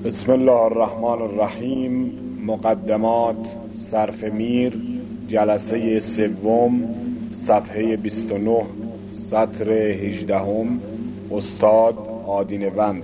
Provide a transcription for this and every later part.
بسم الله الرحمن الرحیم. مقدمات صرف میر، جلسه سوم، صفحه 29، سطر 18. استاد آدینه‌وند،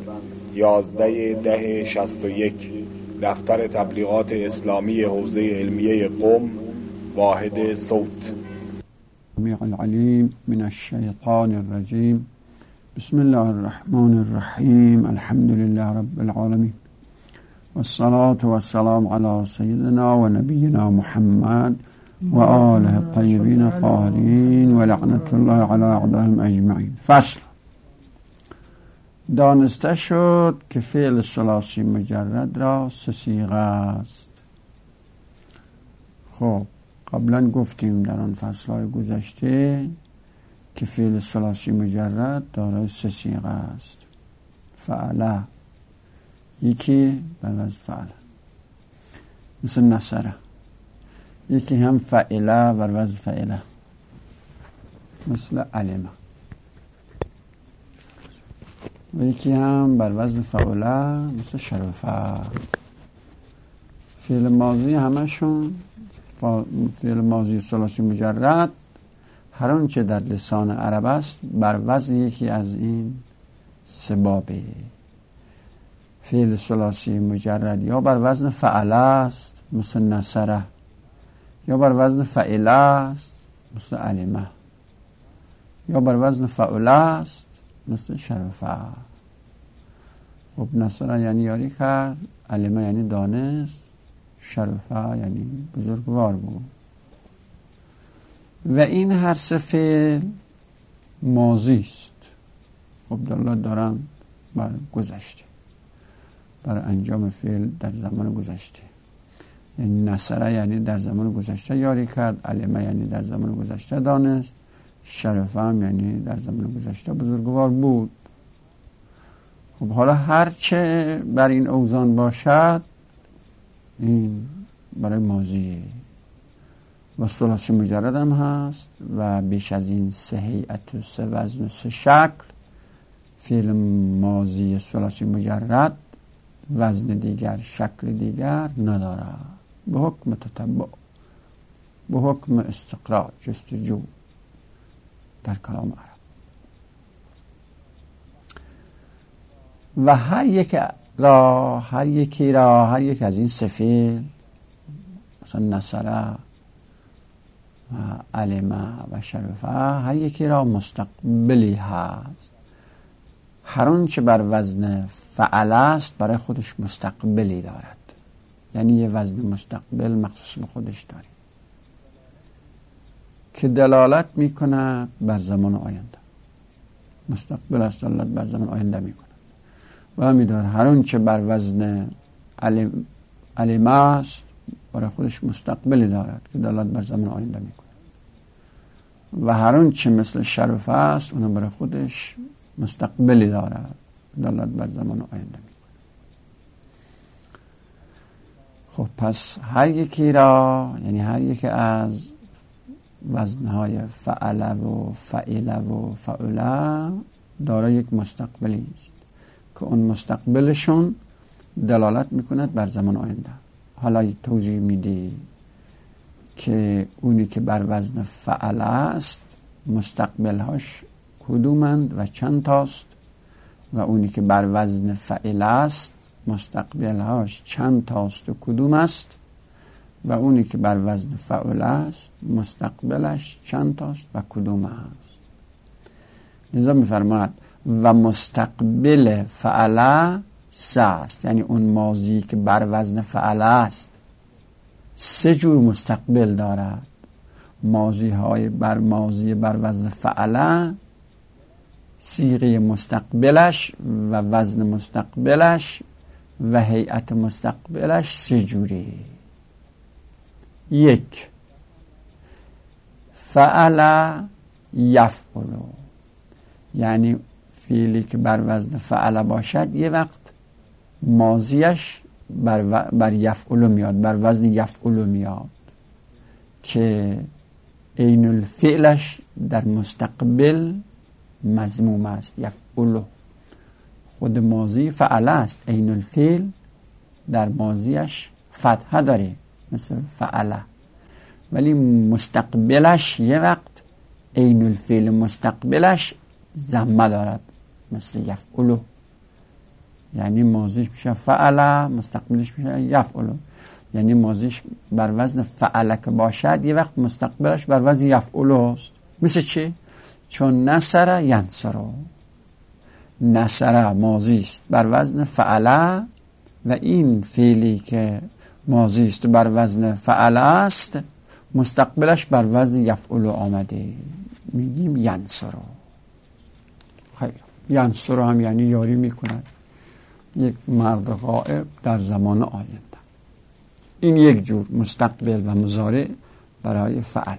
11/10/61. دفتر تبلیغات اسلامی حوزه علمیه قم، واحد صوت. السمیع العلیم من الشیطان الرجیم. بسم الله الرحمن الرحیم. الحمد لله رب العالمین والصلاة والسلام علی سیدنا و نبینا محمد و آله الطیبین الطاهرین و لعنت الله علی اعدائهم اجمعین. فصل. دانسته شد که فعل ثلاثی مجرد را سه صیغه است. خب قبلا گفتیم در آن فصلهای گذشته که فعل ثلاثی مجرد دارای سه صیغه است. فعله، یکی بر وزن فعل مثل نصره، یکی هم فعله بر وزن فعله مثل علمه، و یکی هم بر وزن فعله مثل شرفه. فعل ماضی همشون، فعل ماضی ثلاثی مجرد، هر آنچه در لسان عرب است بر وزن یکی از این سه بابه. فعل ثلاثی مجرد یا بر وزن فعله است مثل نصره، یا بر وزن فعله است مثل علمه، یا بر وزن فعله است مثل شرفه. خب نصره یعنی یاری کرد، علمه یعنی دانست، شرفه یعنی بزرگوار بود. و این هر سه فعل ماضی است. خب دلالت دارن بر گذشته، بر انجام فعل در زمان گذشته. یعنی نصره یعنی در زمان گذشته یاری کرد، علمه یعنی در زمان گذشته دانست، شرفه هم یعنی در زمان گذشته بزرگوار بود. خب حالا هرچه بر این اوزان باشد این برای ماضیه و ثلاثی مجرد هم هست و بیش از این سه هیئت و سه وزن و سه شکل. فعل ماضی ثلاثی مجرد وزن دیگر، شکل دیگر نداره، به حکم تتبع، به حکم استقراء، جستجو در کلام عرب. و هر یک از این سه فعل، مثلا نصره و علمه و شرفه، هر یکی را مستقبلی هست. هر اون چه بر وزن فعل است برای خودش مستقبلی دارد، یعنی یه وزن مستقبل مخصوص به خودش داره که دلالت میکنه بر زمان آینده. مستقبل است، دلالت بر زمان آینده میکنه. و همیدار هر اون چه بر وزن علمه است برای خودش مستقبلی دارد که دلالت بر زمان آینده میکنه. و هر اون چه مثل شرفه است اون برای خودش مستقبلی دارد، دلالت بر زمان آینده میکنه. خب پس هر یکی را، یعنی هر یکی از وزنهای فعله و فعله و فعله دارای یک مستقبلی است که اون مستقبلشون دلالت میکند بر زمان آینده. حالا توضیح میده که اونی که بر وزن فعل است مستقبلهاش کدومند و چند تاست، و اونی که بر وزن فعل است مستقبلهاش چند تاست و کدوم است، و اونی که بر وزن فعل است مستقبلش چند تاست و کدوم است. لذا میفرماید و مستقبل فعل سه است، یعنی اون ماضی که بر وزن فعل است سه جور مستقبل دارد. ماضی بر وزن فعل، صیغه مستقبلش و وزن مستقبلش و هیئت مستقبلش سه جوری. یک، فعل یفعل، یعنی فعلی که بر وزن فعل باشد یه وقت ماضیش بر یفعل میاد، بر وزن یفعل میاد که عین الفعلش در مستقبل مضموم است. یفعل خود ماضی فعل است، عین الفعل در ماضیش فتحه داره مثل فعله، ولی مستقبلش یه وقت عین الفعل مستقبلش ضمه دارد مثل یفعلو، یعنی ماضیش میشه فعله، مستقبلش میشه یفعلو. یعنی ماضیش بر وزن فعله که باشد یه وقت مستقبلش بر وزن یفعلو است. مثل چی؟ چون نصر ینصرو، نصر ماضی است بر وزن فعله و این فعلی که ماضی است بر وزن فعله است مستقبلش بر وزن یفعلو آمده، میگیم ینصرو. خیلی ینصرو هم یعنی یاری میکند، یک مرد غائب در زمان آینده. این یک جور مستقبل و مضارع برای فعله.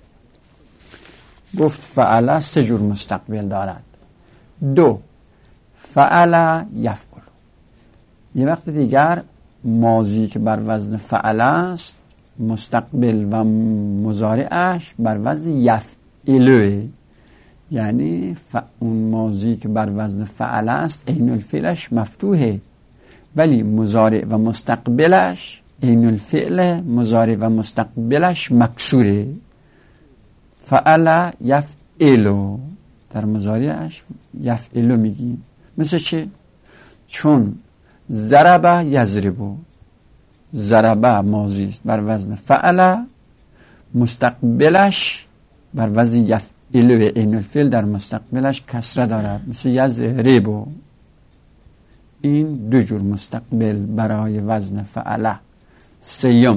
گفت فعله 3 جور مستقبل دارد. 2 فعل یفعل. یه وقت دیگر ماضی که بر وزن فعل است مستقبل و مضارعش بر وزن یفعلوه، یعنی اون ماضی که بر وزن فعل است عین الفعلش مفتوحه، ولی مضارع و مستقبلش عین الفعل مضارع و مستقبلش مکسوره. فعل یفعلو، در مضارعش یفعلو میگیم. مثل چه؟ چون ضرب یضربو، ضرب ماضی است بر وزن فعل، مستقبلش بر وزن یفعلو، عین الفعل در مستقبلش کسره دارد مثل یضربو. این 2 جور مستقبل برای وزن فعل. 3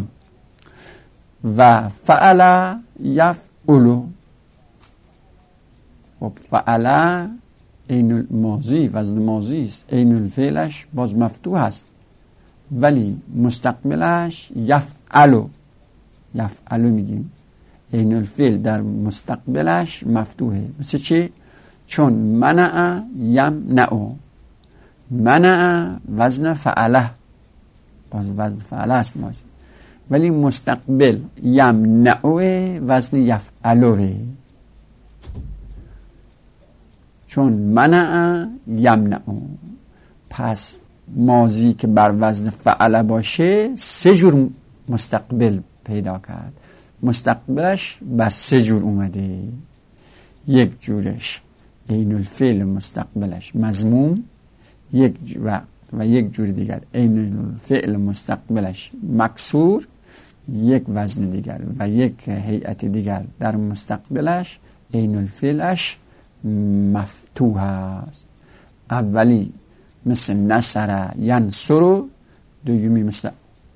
و فعل یفعلو. خب فعل عین الماضی، وزن ماضی است، عین الفعلش باز مفتوح است، ولی مستقبلش یفعلو، یفعلو میگیم، عین الفعل در مستقبلش مفتوحه. مثل چی؟ چون منع یمنعو، منع وزن فعله، باز وزن فعله است ماضی، ولی مستقبل یمنعو وزن یفعلوه. چون منع یمنعو، پس ماضی که بر وزن فعله باشه 3 جور مستقبل پیدا کرد. مستقبلش بر 3 جور اومده. یک جورش عین الفعل مستقبلش مضموم، و یک جور دیگر عین الفعل مستقبلش مکسور، یک وزن دیگر و یک هیئت دیگر در مستقبلش عین الفعلش مفتوح است. اولی مثل نصر ینصر، دومی مثل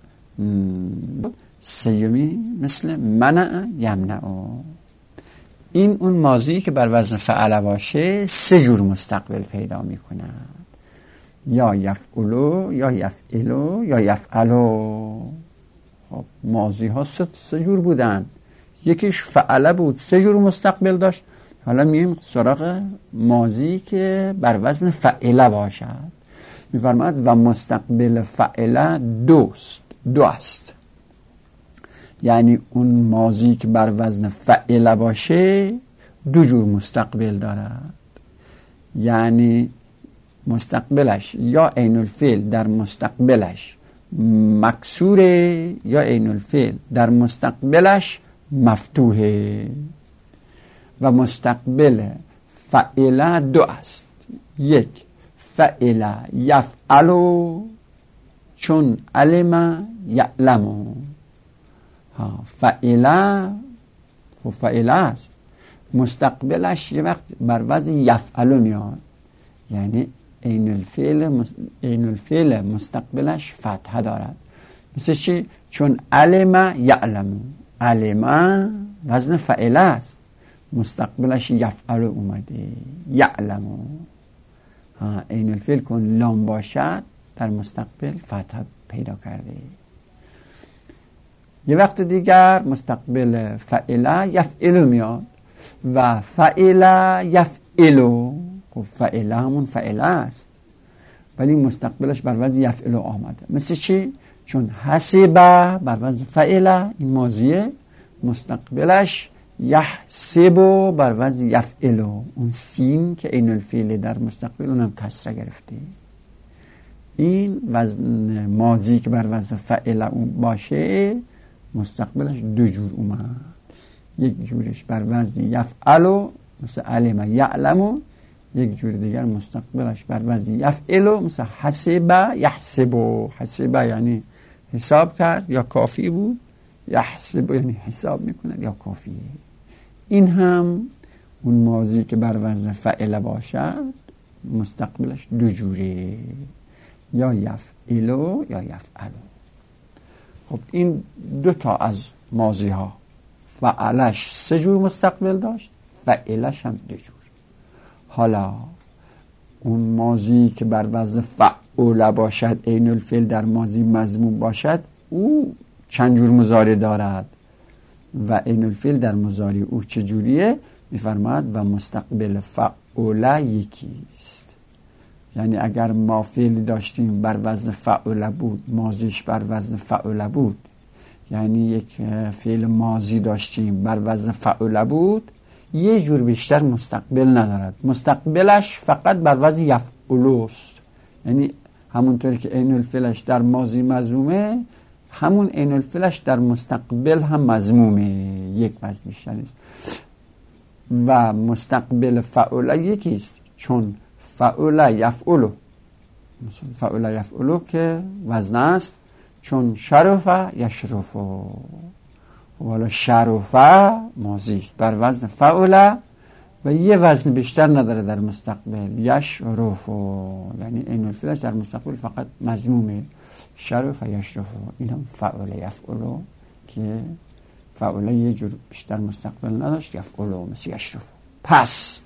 سیومی مثل منع یمنع. این اون ماضی که بر وزن فعل باشه 3 جور مستقبل پیدا میکنه، یا یفعلو یا یفعلو یا یفعلو. خب ماضی ها 3 جور بودن، یکیش فعله بود 3 جور مستقبل داشت. حالا مییم سراغ ماضی که بر وزن فعله باشد. میفرماید و مستقبل فعله 2 است، یعنی اون ماضی که بر وزن فعله باشه 2 جور مستقبل دارد، یعنی مستقبلش یا عین الفعل در مستقبلش مکسوره یا عین الفعل در مستقبلش مفتوحه. و مستقبل فعله 2 است. یک فعله یفعلو، چون علم یعلمو. فعله و فعله است، مستقبلش یه وقت بر وزن یفعلو میاد، یعنی عین الفعل مستقبلش فتحه دارد. مثل چی؟ چون علم یعلمو، علم وزن فعله است، مستقبلش یفعل اومده یعلمو. عین الفعل کن لام باشد در مستقبل فتحه پیدا کرده. یه وقت دیگر مستقبل فعله یفعلو میاد و فعله یفعلو. خب فعله همون فعله است، ولی مستقبلش بر وزن یفعلو آمده. مثل چی؟ چون حسبه بر وزن فعله، این ماضیه، مستقبلش یحسبو بر وزن یفعلو، اون سین که عین الفعل در مستقبل اونم کسره گرفته. این وزن ماضی که بر وزن فعل اون باشه مستقبلش دو جور اومد. یک جورش بر وزن یفعلو مثل علم یعلمو، یک جور دیگر مستقبلش بر وزن یفعلو مثل حسب یحسبو. حسب یعنی حساب کرد یا کافی بود، یحسب یعنی حساب میکنه یا کافیه. این هم اون ماضی که بر وزن فعل باشد مستقبلش دو جوره، یا یفعلو یا یفعلو. خب این دو تا از ماضی ها، فعلش 3 جور مستقبل داشت، فعلش هم 2 جور. حالا اون ماضی که بر وزن فعول باشد، عین الفعل در ماضی مضموم باشد، او چند جور مضارع دارد و عین الفعل در مضارع او چجوریه؟ میفرماید و مستقبل فعول یکیست. یعنی اگر ما فعل داشتیم بر وزن فعول بود، ماضیش بر وزن فعول بود، یعنی یک فعل ماضی داشتیم بر وزن فعول بود، یه جور بیشتر مستقبل ندارد، مستقبلش فقط بر وزن یفعلوست. یعنی همونطوری که عین الفعلش در ماضی مضمومه، همون عین الفعلش در مستقبل هم مضمومه، یک وزن بیشتر نیست. و مستقبل فعول یکیست، چون فعول یفعلو، فعول یفعلو که وزن است، چون شرف یشرفو. حالا شرف ماضیست بر وزن فعول و یه وزن بیشتر نداره در مستقبل، یشرفو، یعنی عین الفعلش در مستقبل فقط مضمومه، شرف یشرفو. این هم فعول یفعلو که فعول یه جور بیشتر مستقبل نداشت، یفعلو مثل یشرفو. پس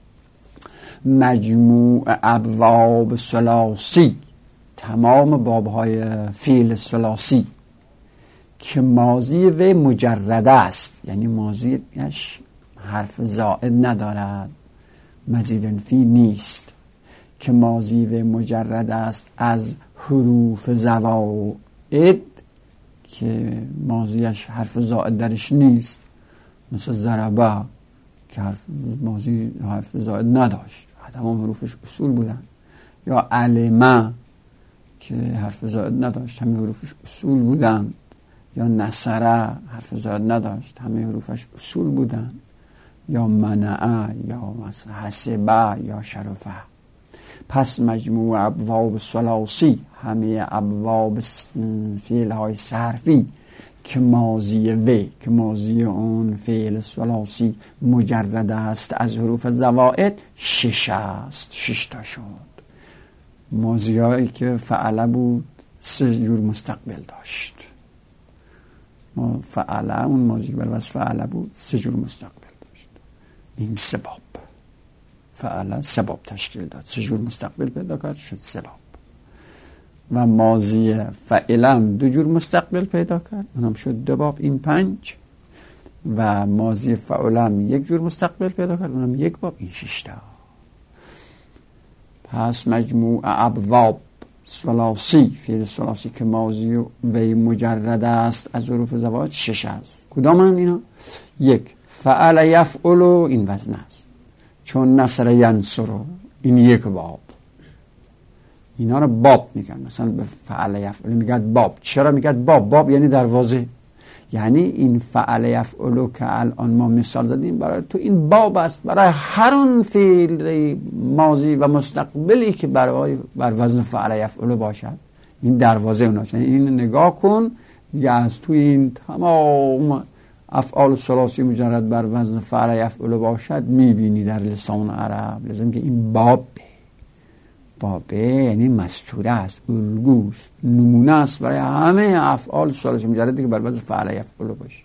مجموع ابواب ثلاثی، تمام بابهای فعل ثلاثی که ماضی و مجرد است، یعنی ماضیش حرف زائد ندارد، مزید فی نیست، که ماضی و مجرد است از حروف زوائد که ماضیش حرف زائد درش نیست، مثل ضربه که ماضی حرف زائد نداشت، تمام حروفش اصول بودن، یا علمه که حرف زائد نداشت، همه حروفش اصول بودن، یا نصره حرف زائد نداشت، همه حروفش اصول بودن، یا منعه یا مثلا حسبه یا شرفه. پس مجموع ابواب ثلاثی، همه ابواب فعل های صرفی که ماضی و که ماضی اون فعل ثلاثی مجرد است از حروف زوائد 6 است، 6 تا شد. ماضی هایی که فعل بود 3 جور مستقبل داشت. فعل اون ماضی بر وزن فعل بود 3 جور مستقبل داشت. این 3 باب، فعل 3 باب تشکیل داد، 3 جور مستقبل پیدا کرد، شد 3 باب. و ماضی فعلم 2 جور مستقبل پیدا کرد، اونم شد 2 باب، این 5. و ماضی فعلم 1 جور مستقبل پیدا کرد، اونم 1 باب، این 6 تا. پس مجموع ابواب ثلاثی، فعل ثلاثی که ماضی و مجرد است از حروف زوائد 6 است. کدام هم اینا؟ 1 فعل یفعل، این وزن است، چون نصر ینصر، این 1 باب. اینا رو باب میگن، مثلا به فعل یفعل میگن باب. چرا میگن باب؟ باب یعنی دروازه. یعنی این فعل یفعل که الان ما مثال زدیم برای تو، این باب است برای هر اون فعل ماضی و مستقبلی که برای بر وزن فعل یفعل باشد، این دروازه اوناست. یعنی این نگاه کن دیگه، از تو این تمام افعال ثلاثی مجرد بر وزن فعل یفعل باشد میبینی در لسان عرب. لازم که این بابه یعنی مستوره است، الگوست، نمونه است برای همه افعال ثلاثی مجردی که بر وزن فعل یفعل باشه.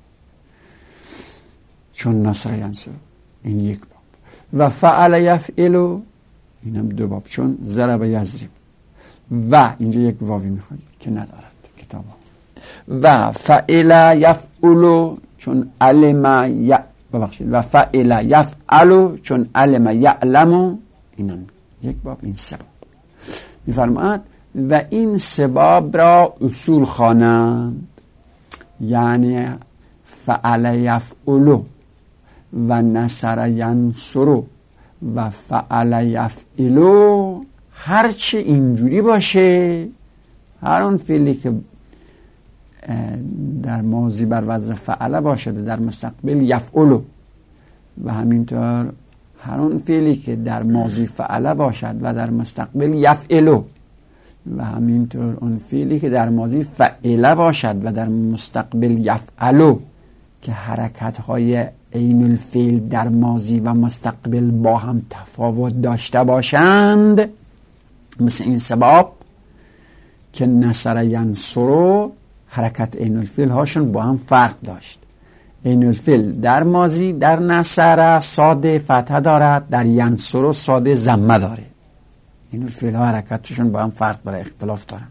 چون نصر ینصر، این 1 باب. و فعل یفعل، اینم 2 باب، چون ضرب یضرب. و اینجا 1 واوی میخواد که ندارد کتاب ها. و فعل یفعل، چون علم ببخشید، و فعل یفعل چون علم یعلم، اینم 1 باب، این 3 باب. میفرماید و این 3 باب را اصول خوانند، یعنی فعل یفعل و نصر ینصر و فعل یفعل هرچه اینجوری باشه، هر اون فعلی که در ماضی بر وزن فعل باشد در مستقبل یفعلو، و همینطور هر اون فعلی که در ماضی فعل باشد و در مستقبل یفعلو، و همینطور اون فعلی که در ماضی فعل باشد و در مستقبل یفعلو، که حرکت‌های عین الفعل در ماضی و مستقبل با هم تفاوت داشته باشند، مثل این سباب که نصر ینصرو، حرکت عین الفعل هاشون با هم فرق داشت. عین الفعل در ماضی در نصر ساده فتحه دارد، در ینصرو ساده ضمه داره. عین الفعل ها حرکتشون با هم فرق داره، اختلاف دارند.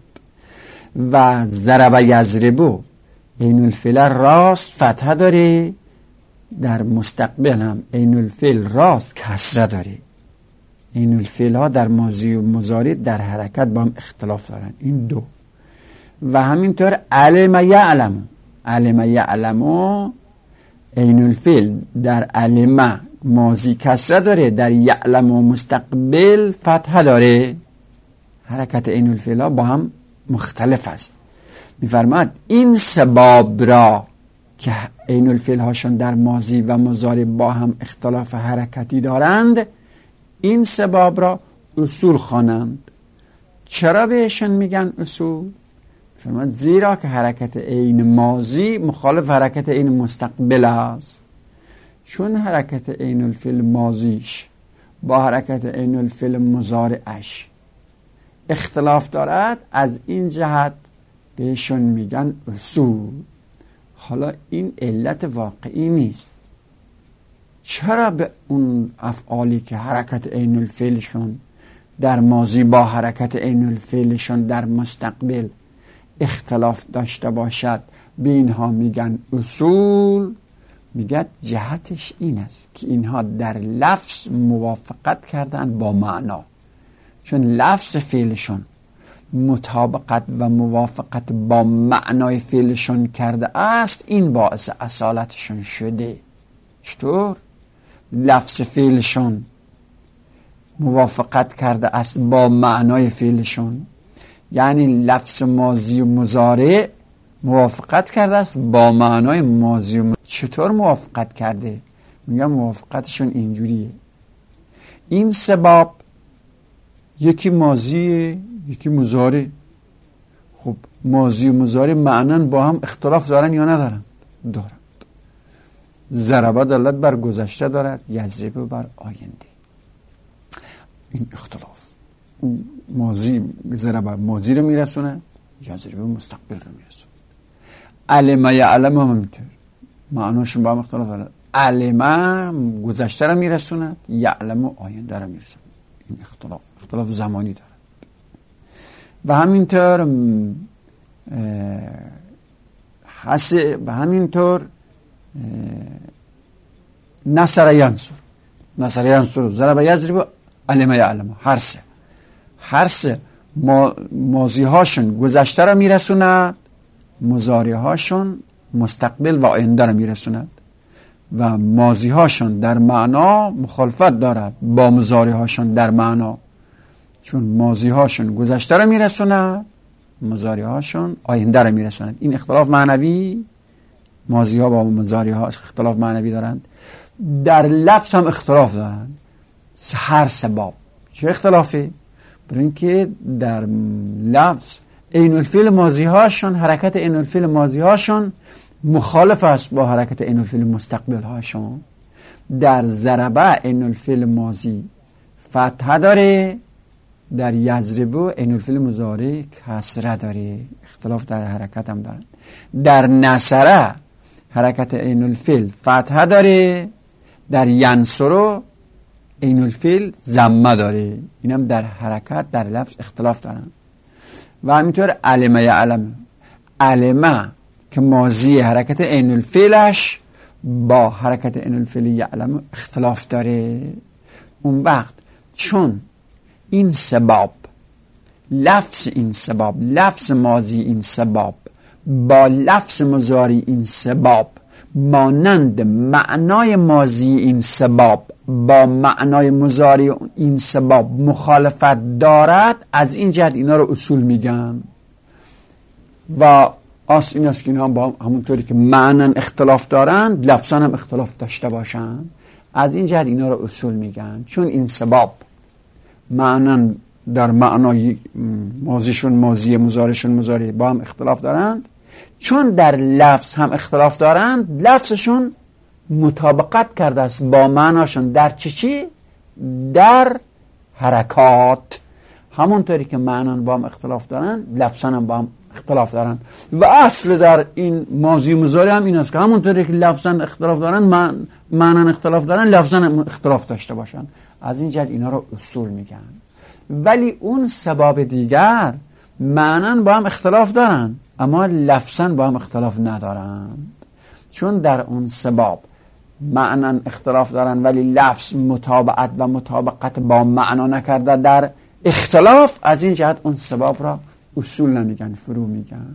و ضرب یضربو، عین الفعل راست فتحه داره، در مستقبل هم عین الفعل راست کسره داره. عین الفعل ها در ماضی و مضارع در حرکت با هم اختلاف دارن. این دو. و همینطور علم یعلم، علم یعلمو، عین الفعل در علم ماضی کسره داره، در یعلم و مستقبل فتحه داره. حرکت عین الفعل ها با هم مختلف است. می‌فرماید این سباب را که عین الفعل هاشون در ماضی و مضارع با هم اختلاف حرکتی دارند، این سباب را اصول خوانند. چرا بهشون میگن اصول؟ فرماید زیرا که حرکت عین ماضی مخالف حرکت عین مستقبل است. چون حرکت عین الفعل ماضیش با حرکت عین الفعل مضارعش اختلاف دارد، از این جهت بهشون میگن اصول. حالا این علت واقعی نیست. چرا به اون افعالی که حرکت عین الفعلشون در ماضی با حرکت عین الفعلشون در مستقبل اختلاف داشته باشد به اینها میگن اصول؟ میگه جهتش این است که اینها در لفظ موافقت کردن با معنا. چون لفظ فعلشون مطابقت و موافقت با معنای فعلشون کرده است، این باعث اصالتشون شده. چطور؟ لفظ فعلشون موافقت کرده است با معنای فعلشون، یعنی لفظ ماضی و مضارع موافقت کرده است با معنای ماضی و مضارع. چطور موافقت کرده؟ میگم موافقتشون اینجوریه. این سباب یکی ماضیه یکی مضارع. خب ماضی و مضارع معنن با هم اختلاف دارن یا ندارن؟ دارن. ضربه دلالت بر گذشته دارد، یضرب بر آینده. این اختلاف ماضی ضربه ماضی رو میرسونه، یضرب مستقبل رو میرسونه. علم یعلم هم همینطور معناشون با هم اختلاف دارد. علم گذشته رو میرسونه، یعلم آینده رو میرسونه. این اختلاف زمانی دارد. و همینطور نصر ینصر ضرب یضرب علم یعلم، هر سه ماضی هاشون گذشته رو میرسوند، مضارع هاشون مستقبل و آینده رو میرسوند. و ماضی هاشون در معنا مخالفت دارد با مضارع هاشون در معنا، چون ماضی هاشون گذشته رو میرسوند، مضارع هاشون آینده رو میرسوند. این اختلاف معنوی، ماضی ها با مضارع ها اختلاف معنوی دارند. در لفظ هم اختلاف دارند. هر سباب. چه اختلافی؟ برای اینکه در لفظ عین الفعل ماضی هاشون، حرکت عین الفعل ماضی هاشون مخالف است با حرکت عین الفعل مستقبل هاشون. در ضربه عین الفعل ماضی فتحه داره، در یضربو عین الفعل مضارع کسره داره. اختلاف در حرکت هم دارن. در نصره حرکت عین الفعل فتحه داره، در ینصرو عین الفعل ضمه داره. اینم در حرکت در لفظ اختلاف دارن. و همینطور علم یعلم، علم که ماضی حرکت عین الفعلش با حرکت عین الفعل یعلم اختلاف داره. اون وقت چون این سباب، لفظ ماضی این سباب با لفظ مضارع این سباب مانند معنای ماضی این سباب با معنای مضارع این سباب مخالفت دارد، از این جهت اینا رو اصول میگن. و اصل این است که اینا با همونطوری که معنن اختلاف دارند لفظا هم اختلاف داشته باشند، از این جهت اینا رو اصول میگن. چون این سباب معنن در معنای ماضیشون ماضی، مضارعشون مضارع با هم اختلاف دارند، چون در لفظ هم اختلاف دارند لفظشون مطابقت کرده است با معناشون در چی؟ در حرکات. همونطوری که معنن با هم اختلاف دارن لفظا هم با هم اختلاف دارن. و اصل در این ماضی مضارع هم این است که همونطوری که لفظا اختلاف دارن معنن اختلاف دارن لفظا هم اختلاف داشته باشن. از این جهت اینا رو اصول میگن. ولی اون سباب دیگر معنن با هم اختلاف دارن اما لفظا با هم اختلاف ندارن، چون در اون سباب معنن اختلاف دارن ولی لفظ مطابقت و مطابقت با معنا نکرده در اختلاف. از این جهت اون سباب را اصول نمیگن، فرو میگن.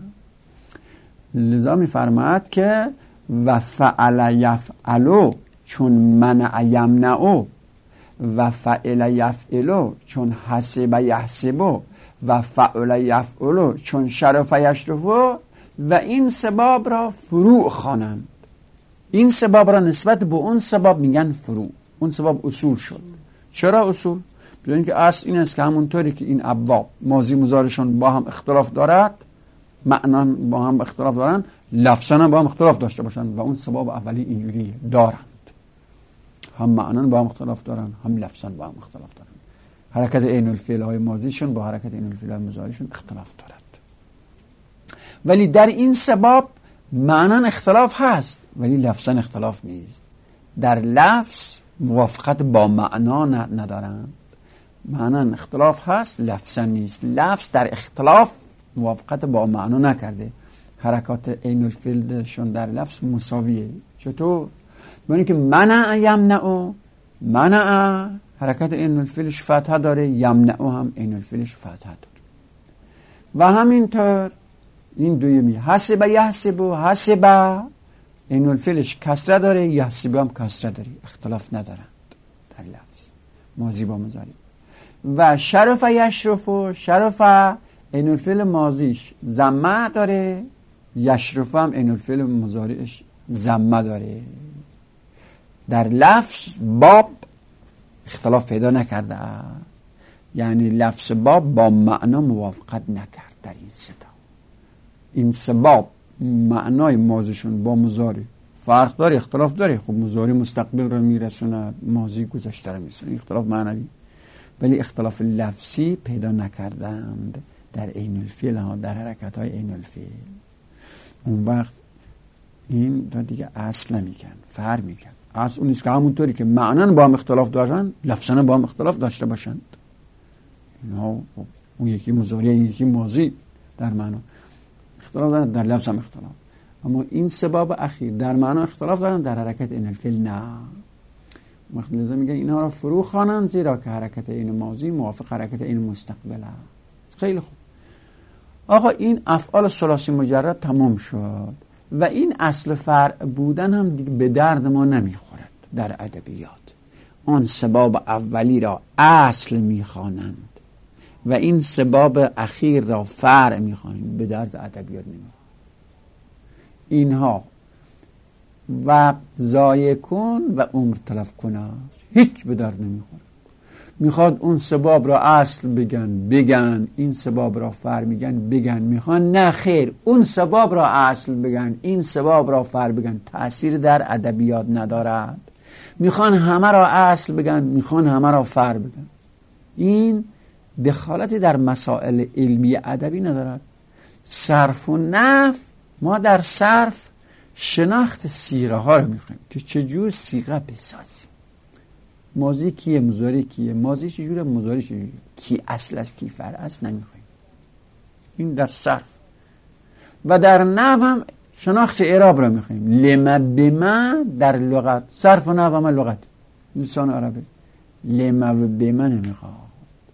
لذا میفرماید که و فعل یفعلو چون منع یمنعو و فعل یفعلو چون حسب یحسبو و فعل یفعلو چون شرف یشرفو و این سباب را فروع خوانند. این سباب را نسبت به اون سباب میگن فروع. اون سباب اصول شد. چرا اصول؟ بدون که اصل این است که همونطوری که این ابواب ماضی مضارعشون با هم اختلاف دارد، معنا با هم اختلاف دارند، لفظا هم با هم اختلاف داشته باشند و اون سباب اولی اینجوری دارند، هم معنا با هم اختلاف دارند هم لفظا با هم اختلاف دارند. حرکت عین الفعل های ماضیشون با حرکت عین الفعل های مضارعشون اختلاف دارد. ولی در این سباب معنا اختلاف هست ولی لفظا اختلاف نیست. در لفظ موافقت با معنا ندارند، معنا اختلاف هست لفظا نیست. لفظ در اختلاف موافقت با معنا نکرده. حرکات عین الفعلشون در لفظ مساویه. چطور؟ ببینید که منع یمنعو، منع حرکت عین الفعلش فتحه داره، یمنعو هم عین الفعلش فتحه داره. و همینطور این دویمی حسب یحسبو، حسب عین الفعلش کسره داره، یحسب هم کسره داره، اختلاف ندارند در لفظ ماضی با مضارع. و شرف یشرفو، شرف عین الفعل ماضیش ضمه داره، یشرف هم عین الفعل مضارعش ضمه داره. در لفظ باب اختلاف پیدا نکرده است، یعنی لفظ باب با معنا موافقت نکرد. در این ستا این سباب معنای ماضیشون با مضارع فرق داره، اختلاف داره. خب مضارع مستقبل رو میرسونه، ماضی گذشته رو میرسونه، اختلاف معنوی. ولی اختلاف لفظی پیدا نکردند در عین الفعل ها، در حرکت های عین الفعل. اون وقت این دیگه اصل نمیکن، فرق میکن. اصل اون نیست که همونطوری که معنن با هم اختلاف داشتن لفظن با هم اختلاف داشته باشند. اینا اون یکی مضارع این یکی ماضی در معنا اختلاف دارن، در لفظ هم اختلاف. اما این سباب اخیر در معنا اختلاف دارن، در حرکت عین الفعل نه. وقت لذا میگن اینها را فرو خوانند زیرا که حرکت عین ماضی موافق حرکت عین مستقبل است. خیلی خوب. آقا این افعال ثلاثی مجرد تمام شد و این اصل فرع بودن هم دیگه به درد ما نمیخورد. در ادبیات آن سباب اولی را اصل میخوانند و این سباب اخیر را فرع میخوانند، به درد ادبیات نمیخورد. اینها و ضایع کن و عمر تلف کن است، هیچ به درد نمیخورد. میخواد اون سباب را اصل بگن، این سباب را فر بگن، میخوان نه خیر، اون سباب را اصل بگن، این سباب را فر بگن، تأثیر در ادبیات ندارد. میخوان همه را اصل بگن، میخوان همه را فر بگن. این دخالتی در مسائل علمی ادبی ندارد. صرف و نحو، ما در صرف شناخت صیغه ها رو میخوایم که چجور صیغه بسازیم. ماضی کیه، مضارع کیه، ماضی چجوره، مضارع چجوره، کی اصل است کی فرع است نمیخوایم. این در صرف. و در نحو هم شناخت اعراب رو میخوایم. لما بما در لغت، صرف و نحو هم لغت لسان عربی. لما و بما نمیخواد.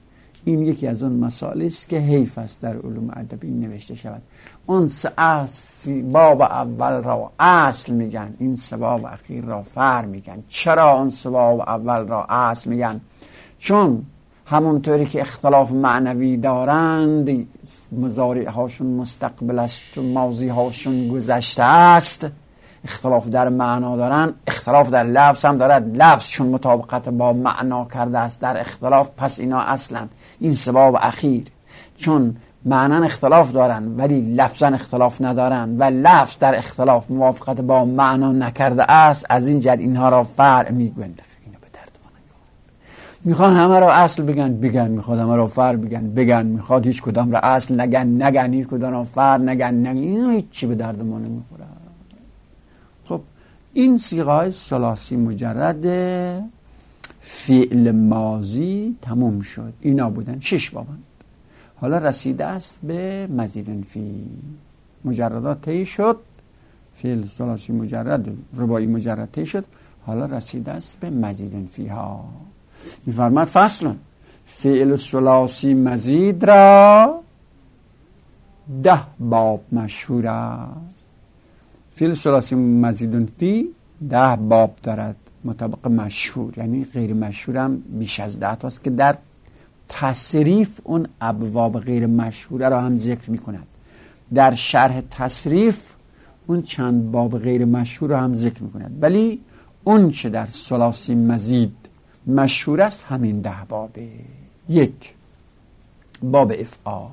این یکی از اون مسائلی است که حیف است در علوم ادبی نوشته شود. اون سه باب اول را اصل میگن، این سه باب اخیر را فرع میگن. چرا اون سه باب اول را اصل میگن؟ چون همونطوری که اختلاف معنوی دارند، مضارع هاشون مستقبل است و ماضی هاشون گذشته است، اختلاف در معنا دارن، اختلاف در لفظ هم دارد. لفظ چون مطابقت با معنا کرده است در اختلاف، پس اینا اصلا این سبب اخیر چون معنا اختلاف دارن ولی لفظا اختلاف ندارن و لفظ در اختلاف موافقت با معنا نکرده است، از این جد اینها را فرع میگویند. اینو به درد ما میخوان همه را اصل بگن، میخواد همه را فرع بگن، میخواد هیچ کدام را اصل نگن، هیچ کدام را فرع نگن. اینا هیچ چی به درد ما نمیخوره. خب این صیغه ثلاثی مجرد فعل ماضی تموم شد. اینا بودن 6 بابند. حالا رسیده است به مزید فی. مجردات طی شد، فعل ثلاثی مجرد رباعی مجرد طی شد، حالا رسیده است به مزید فی ها. می‌فرماید فصل فعل ثلاثی مزید را 10 باب مشهور است. فعل ثلاثی مزید فی 10 باب دارد مطابق مشهور، یعنی غیر مشهور هم بیش از 10 تاست که در تصریف اون ابواب غیر مشهوره را هم ذکر می کند. در شرح تصریف اون چند باب غیر مشهور را هم ذکر می کند، ولی اون چه در ثلاثی مزید مشهور است همین 10 بابه. 1 باب افعال،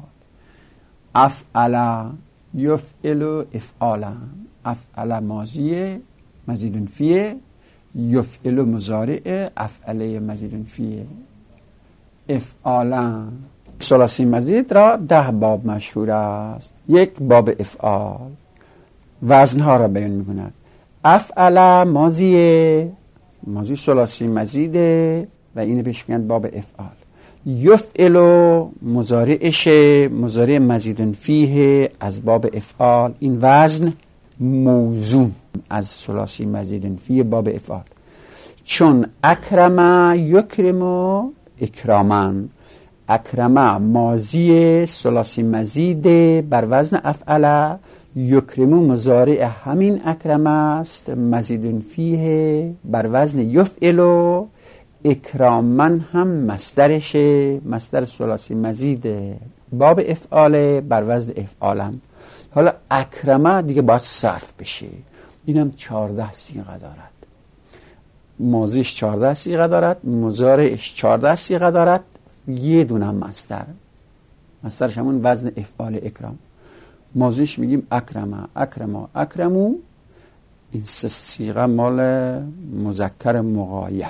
افعل یفعل افعالا، افعل ماضی مزید فیه، یفعل مضارع افعله مزید فیه. افعالا ثلاثی مزید را 10 باب مشهور است. 1 باب افعال وزنها را بیان می کند. افعل ماضی ثلاثی مزیده و اینو بهش میگن باب افعال. یفعل مضارعش مضارع مزید فیه از باب افعال، این وزن موزون از ثلاثی مزید فیه باب افعال. چون اکرم یکرم اکرامن، اکرم ماضی ثلاثی مزید بر وزن افعل، یکرم مضارع همین اکرم است مزید فیه بر وزن یفعل، اکرامن هم مصدرشه، مصدر ثلاثی مزید باب افعال بر وزن افعالن. حالا اکرمه دیگه باید صرف بشه، اینم 14 صیغه دارد. ماضیش 14 صیغه دارد، مضارعش 14 صیغه دارد، یه دونه مصدر، مصدرش همون وزن افعال اکرام. ماضیش میگیم اکرمه، اکرما، اکرمو، این 3 صیغه مال مذکر مغایب.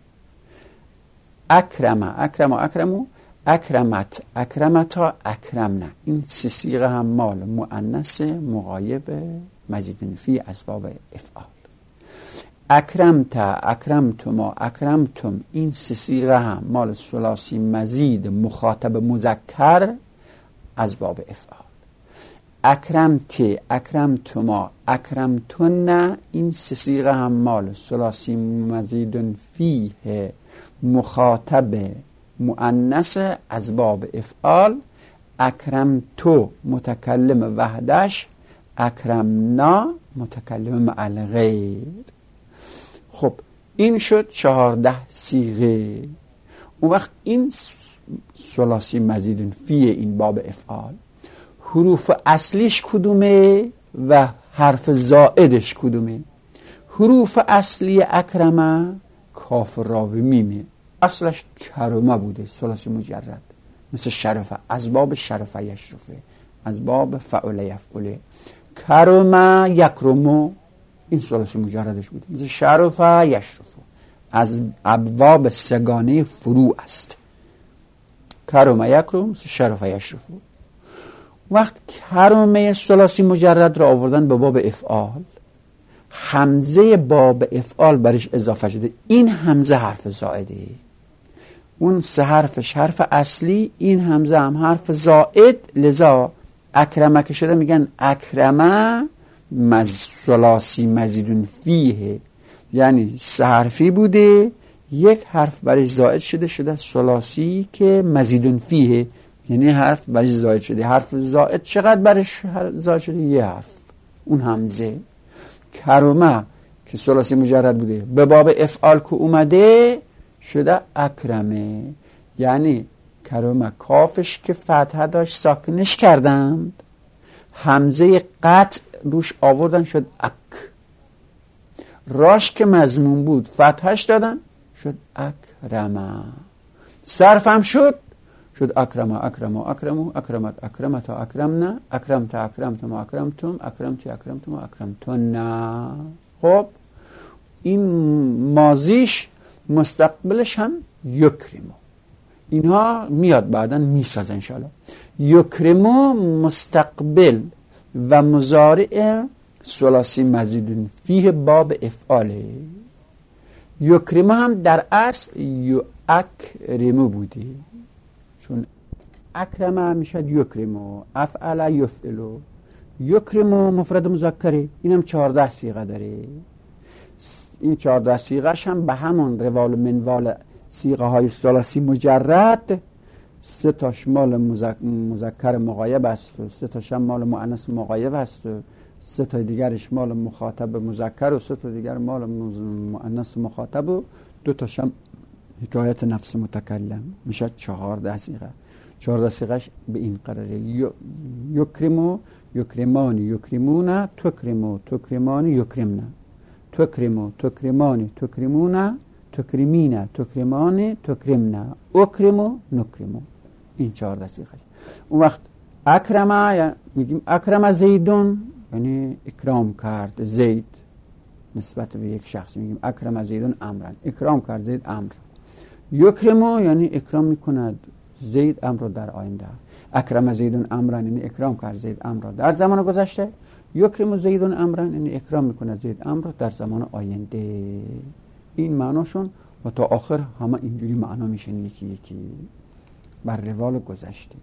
اکرمه، اکرما، اکرمو، اکرمت، اکرمتا، اکرمنا، این 3 صیغه هم مال مؤنث مغایب مزید فی اسباب افعال. اکرمت، اکرمتما، اکرمتم، این 3 صیغه هم مال ثلاثی مزید مخاطب مذکر از باب افعال. اکرمت، اکرمتما، اکرمتن، این 3 صیغه هم مال ثلاثی مزید فیه مخاطب مؤنث از باب افعال. اکرمتو متکلم وحدش، اکرمنا متکلم مع الغیر. خب این شد 14 صیغه. اون وقت این ثلاثی مزید فی این باب افعال حروف اصلیش کدومه و حرف زائدش کدومه؟ حروف اصلی اکرمه کاف راو میمه، اصلش کرمه بوده ثلاثی مجرد، مثل شرفه، از باب شرفه یشرفه، از باب فعل یفعله. کرمه یکرمو، این ثلاثی مجردش بوده، مثل شرفه یشرفه، از ابواب سگانه فروع است. کرمه یکرم، مثل شرفه یشرفه. وقت کرمه ثلاثی مجرد را آوردن به باب افعال، همزه باب افعال برش اضافه شده، این همزه حرف زائده، اون 3 حرفش حرف اصلی، این همزه هم حرف زائد، لذا اکرمه که شده میگن اکرمه ثلاثی مزیدون فیه، یعنی 3 حرفی بوده، یک حرف برای زائد شده ثلاثی که مزیدون فیه، یعنی حرف برای زائد شده. حرف زائد چقدر برای زائد شده؟ یه حرف، اون همزه. کرمه که ثلاثی مجرد بوده به باب افعال که اومده شده اکرمه، یعنی کرمه کافش که فتحه داشت ساکنش کردند، همزه قطع روش آوردن شد اک. راش که مضمون بود فتحش دادن شد اکرمه. صرف هم شد اکرمه اکرمه اکرمو اکرمت اکرمت اکرمنا اکرمت اکرمتم اکرمتم اکرمتی اکرمتم اکرمتن. خب این ماضیش مستقبلش هم یکرمو، اینها میاد بعدن میسازن انشاءالله. یکرمو مستقبل و مضارع ثلاثی مزیدون فیه باب افعاله. یکرمو هم در اصل یؤکرمو بوده، چون اکرمه میشد یکرمو، افعل یفعلو. یکرمو مفرد مذکره، اینم 14 صیغه داره. این 14 صیغه‌ش هم به همون روال و منوال صیغه های ثلاثی مجرد، 3 تاش مال مذکر مغایب است و 3 تاش مال مؤنث مغایب است و 3 تا دیگرش مال مخاطب مذکر و 3 تا دیگر مال مؤنث مخاطب و 2 تاش حکایت نفس متکلم. میشه 14 صیغه. 14 صیغه‌اش به این قراره: یکرمو، یکرمانی، یکرمونا، تکرمو، تکرمانی، یکرمنا، تکرمو، تکرمانی، تکرمونا، تکرمینا، تکرمانی، تکرمنا، اکرمو، نکرمو. این 14 صیغه. اون وقت اکرمه میگیم اکرمه زیدون، یعنی اکرام کرد زید نسبت به یک شخص، میگیم اکرمه زیدون امرن، اکرام کرد زید امر. یکرمو یعنی اکرام میکند زید امر رو در آینده. اکرم زیدون امرن یعنی اکرام کرد زید امر رو در زمان گذشته. یکرم زیدون امرن یعنی اکرام میکند زید امر رو در زمان آینده. این معناشون و تا آخر همه اینجوری معنا میشن یکی یکی بر روال گذشته.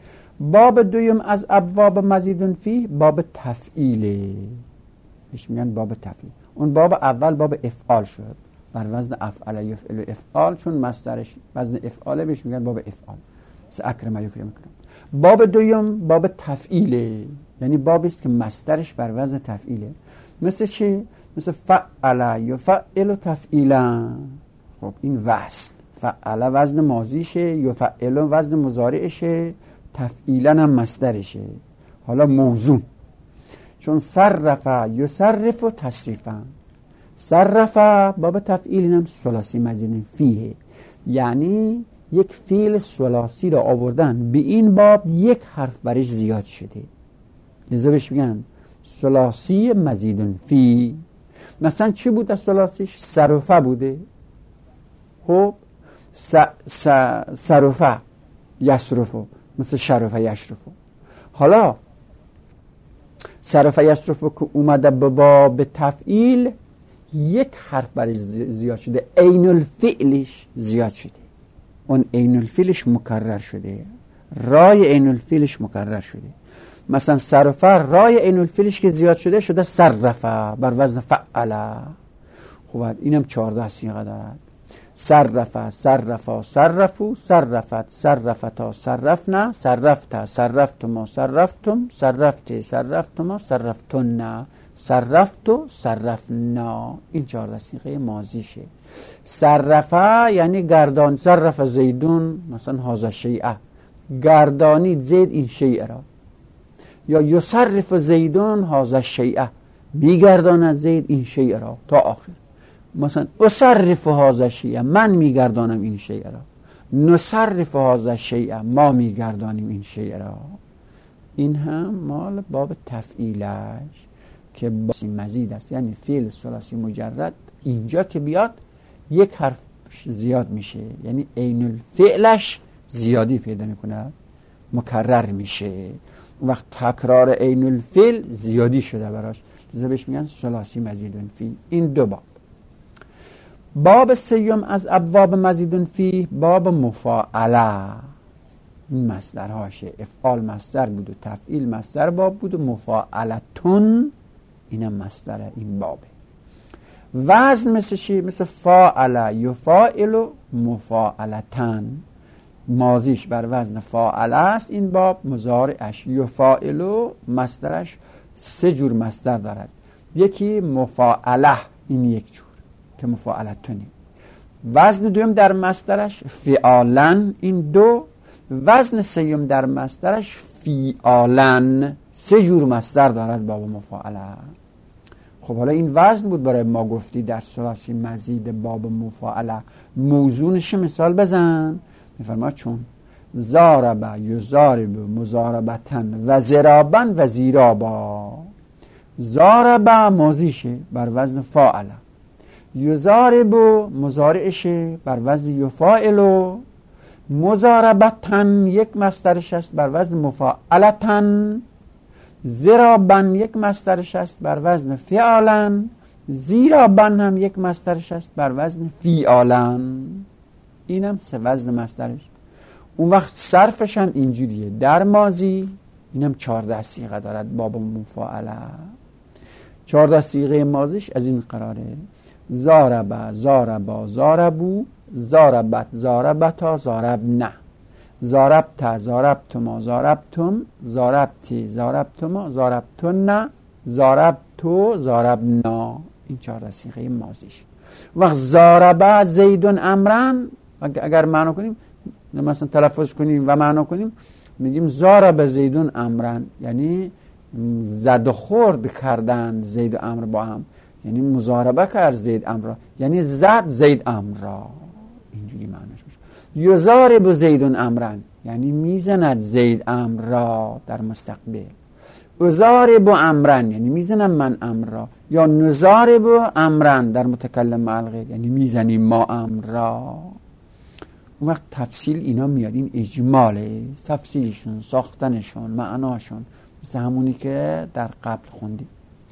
باب دویم از ابواب مزیدون فی باب تفعیله، بهش میگن باب تفعیل. اون باب اول باب افعال شد بر وزن افعل یفعل افعال، چون مصدرش وزن افعاله بهش میگن باب افعال. مثل اکرم یکرم. باب دویم باب تفعیله، یعنی بابی است که مصدرش بر وزن تفعیله. مثل چی؟ مثل فعل یفعل تفعیلا. خب این وزن فعل وزن ماضیشه، یفعل وزن مضارعشه، تفعیلا هم مصدرشه. حالا موزون، چون صرف یصرف و تصریفا. صرف باب تفعیل هم ثلاثی مزیدون فیه، یعنی یک فعل ثلاثی را آوردن به این باب یک حرف برش زیاد شده، لذا بهش میگن ثلاثی مزیدون فی. مثلا چی بود از ثلاثیش؟ صرفه بوده. خب صرفه یصرفو، مثل شرفه یشرفو. حالا صرفه یصرفو که اومده به باب تفعیل یک حرف برای زیاد شده، عین الفعلش زیاد شده، اون عین الفعلش مکرر شده، رای عین الفعلش مکرر شده. مثلا صرفه رای عین الفعلش که زیاد شده صرفه بر وزن فعله. خب اینم 14 صیغه دارد. صرفه، صرفا، صرفو، صرفت، صرفتا، صرفنا، صرفتا، صرفتما، صرفتم، صرفت، صرفتما، صرفتن، صرفتو، صرفنا. این 14 صیغه ماضیشه. صرفه یعنی گردان. صرف زیدون مثلا هذا شیئه، گردانید زید این شیء را. یا یصرف زیدون هذا شیئه، میگرداند زید این شیء را تا آخر. مثلا اصرف هذا شیئه، من میگردانم این شیء را. نصرف هذا شیئه، ما میگردانیم این شیء را. این هم مال باب تفعیلش که با مزید است، یعنی فعل ثلاثی مجرد اینجا که بیاد یک حرف زیاد میشه، یعنی عین الفعلش زیادی پیدا میکنه، مکرر میشه. وقت تکرار عین الفعل زیادی شده براش، لذا بهش میگن ثلاثی مزیدون فی. این دو باب. باب سیوم از ابواب مزیدون فی باب مفاعله. این مصدرهاشه، افعال مصدر بود و تفعیل مصدر باب بود و مفاعلتون اینم مصدر این بابه. وزن مثل چی؟ مثل فاعل یفاعل مفاعلتن، ماضیش بر وزن فاعل است این باب، مضارعش یفاعل، مصدرش 3 جور مصدر دارد. یکی مفاعله، این یک جور که مفاعلتونی. وزن دوم در مصدرش فعالن، این 2. وزن سوم در مصدرش فیعالن، 3 جور مصدر دارد باب مفاعله. خب حالا این وزن بود برای ما گفتی در ثلاثی مزید باب مفاعله، موزونش مثال بزن. میفرماید چون زارب یزارب مزاربتن و زرابن و زیرابا. زارب ماضیشه بر وزن فاعل، یزارب مضارعشه بر وزن یفاعل، مزاربتن یک مصدرش است بر وزن مفاعلتن، زرابن یک مصدرش است بر وزن فعالن، زیرابن هم یک مصدرش است بر وزن فیعالن. اینم 3 وزن مصدرش. اون وقت صرفش هم اینجوریه در ماضی، اینم 14 صیغه دارد باب مفاعله. 14 صیغه ماضیش از این قراره: زارب زاربا زاربو، زاربت زاربتا زاربنه، زاربت زاربتما زاربتم، زاربتی زاربتما زاربتن، زاربتو زاربنا. این 14 صیغه ماضیش. وقت زارب زیدون امرن، اگر معنا کنیم، مثلا تلفظ کنیم و معنا کنیم، میگیم زارب زیدون امرن، یعنی زد و خورد کردند زید و امر با هم، یعنی مزاربه کرد زید امر را، یعنی زد زید امر را. اینجوری معناش میشه. یزارب زیدون امرن، یعنی میزند زید امر را در مستقبل. ازارب امرن، یعنی میزنم من امر را. یا نزارب امرن در متکلم مع الغیر، یعنی میزنیم ما امر را. اون وقت تفصیل اینا میاد، این اجماله، تفصیلشون، ساختنشون، معناشون، مثل همونی که در قبل خوندیم.